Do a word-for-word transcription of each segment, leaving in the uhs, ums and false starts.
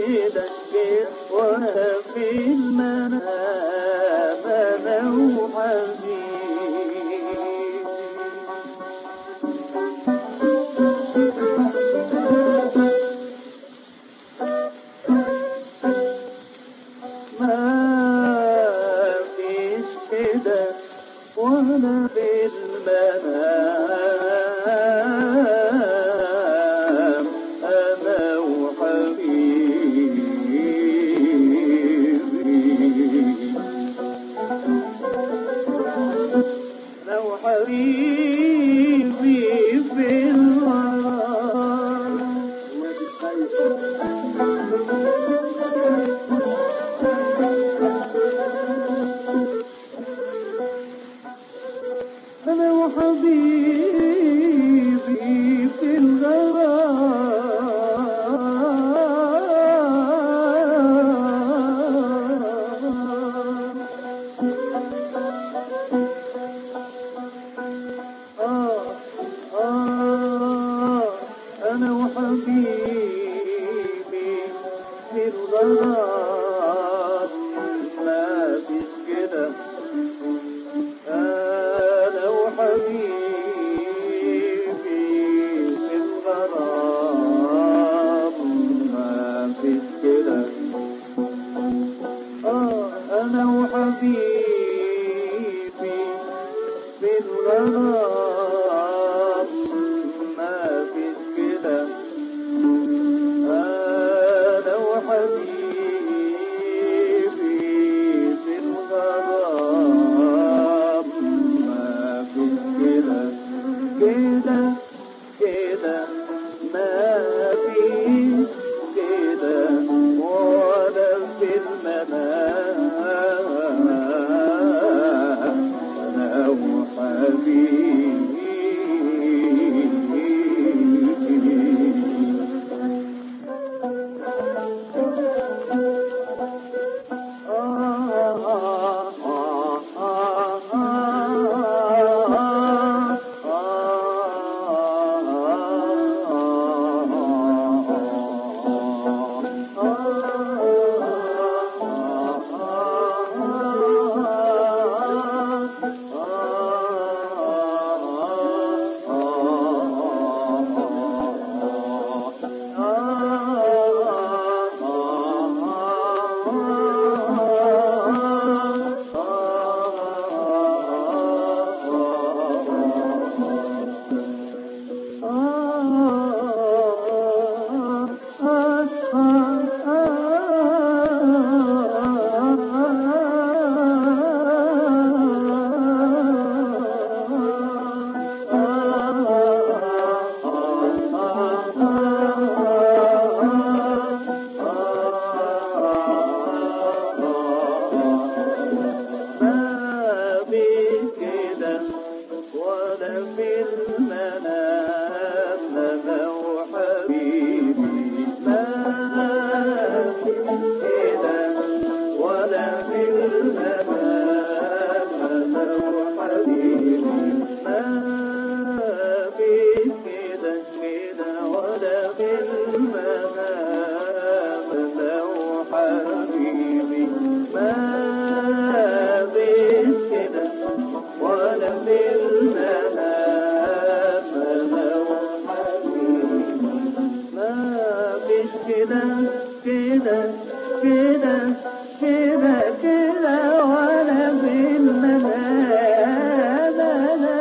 كده كده وانا في المنام انا وحبيبي ما فيش كده وانا في المنام انا وحبيبي انا وحبيبي في الغرام أنا وحبيبي في الغرام آه آه أنا وحبيبي في الغرام ما فيش كده أنا وحبيبي في الغرام ما فيش كده آه أنا وحبيبي في الغرام ما فيش كده أنا وحبيبي في الغرام كده كده كده ما فيش كده ولا في المنام أنا وحبيبي كده كده كده كده كده وانا في المنام انا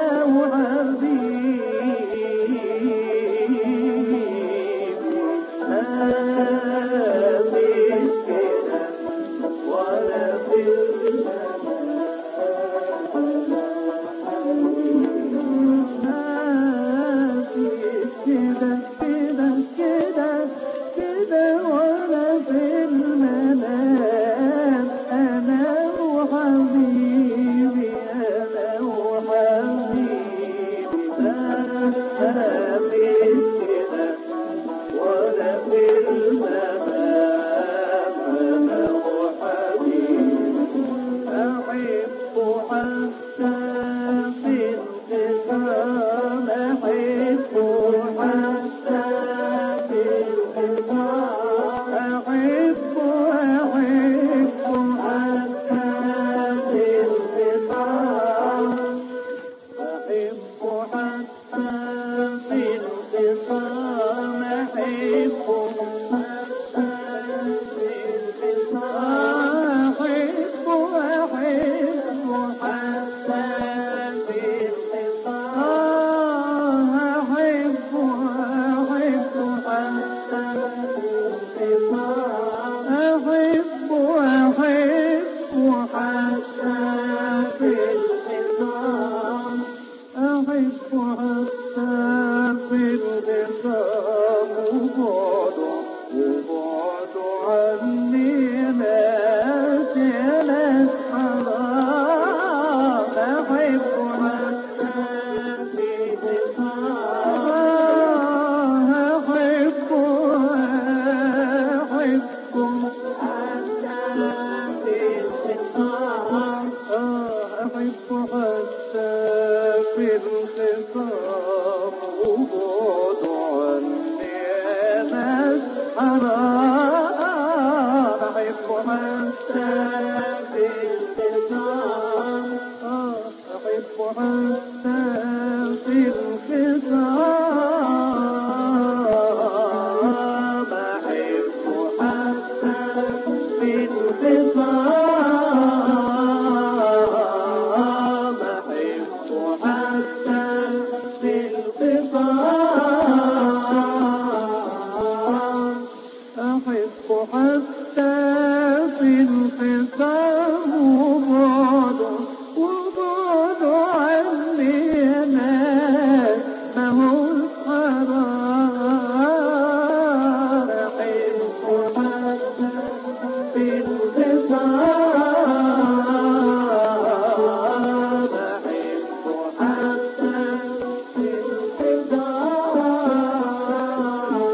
وحبيبي ما فيش كده وانا في المنام ما فيش كده كده كده كده وانا في المنام أحب أحب حتى في الخصام أحب حتى في الخصام وبعد وبعد عني ناس ناس حرام أحب حتى في الخصام أحب أحبكم حتى في الخصام أحب حتى في الخصام وبعد عني ناس حرام أحب حتى في الخصام أحب حتى في الخصام أحب حتى في الخصام أحب حتى في الخصام أحب حتى في الخصام وبعد وبعد عني ناس ما هو حرام أحب حتى في الخصام أحب حتى في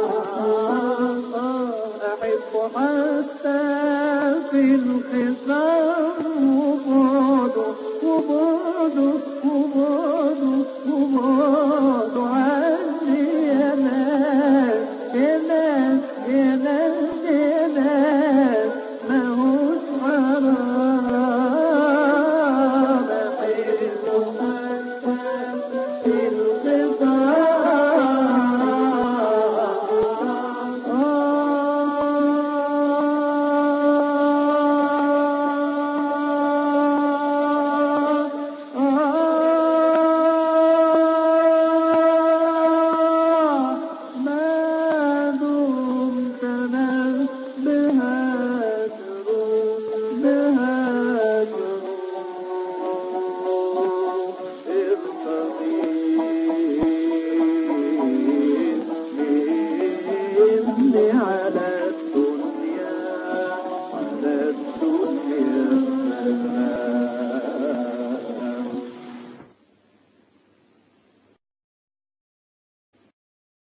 الخصام أحب حتى في الخصام